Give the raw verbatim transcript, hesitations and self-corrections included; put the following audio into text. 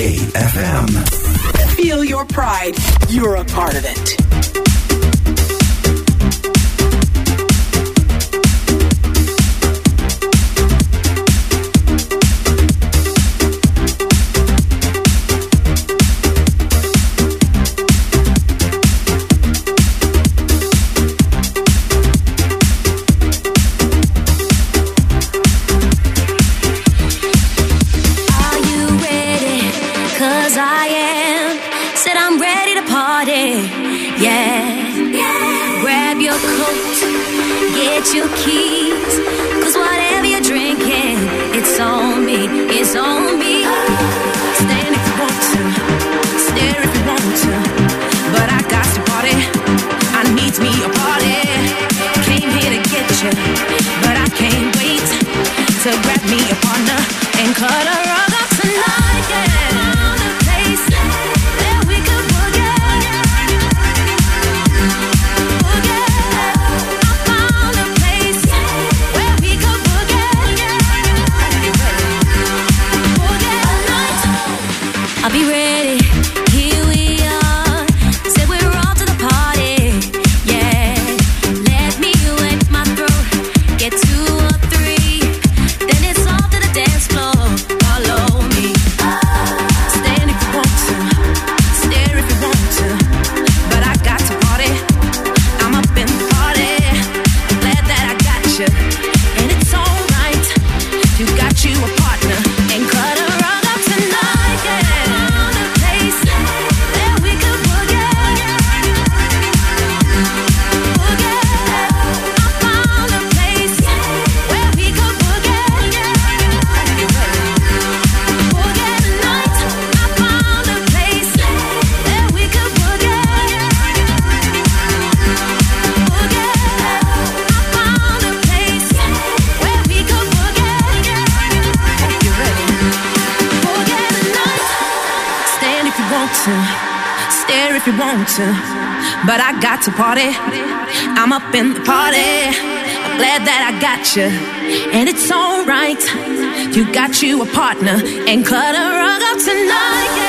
Gay F M. Feel your pride. You're a part of it. Your keys, cause whatever you're drinking, it's on me, it's on me. Stand if you want to, stare if you want to, but I got to party, I need me a party. Came here to get you, but I can't wait to grab me a partner and cut a rug up tonight, yeah. Found a place that we could forget. I'll be ready, here we are, said we're off to the party, yeah. Let me wet my throat, get two or three, then it's off to the dance floor, follow me. Stand if you want to, stare if you want to, but I got to party, I'm up in the party, I'm glad that I got you, and it's alright, you got you a partner, and cut a rug up tonight, yeah. Stare if you want to, but I got to party, I'm up in the party, I'm glad that I got you, and it's alright, you got you a partner, and cut a rug up tonight.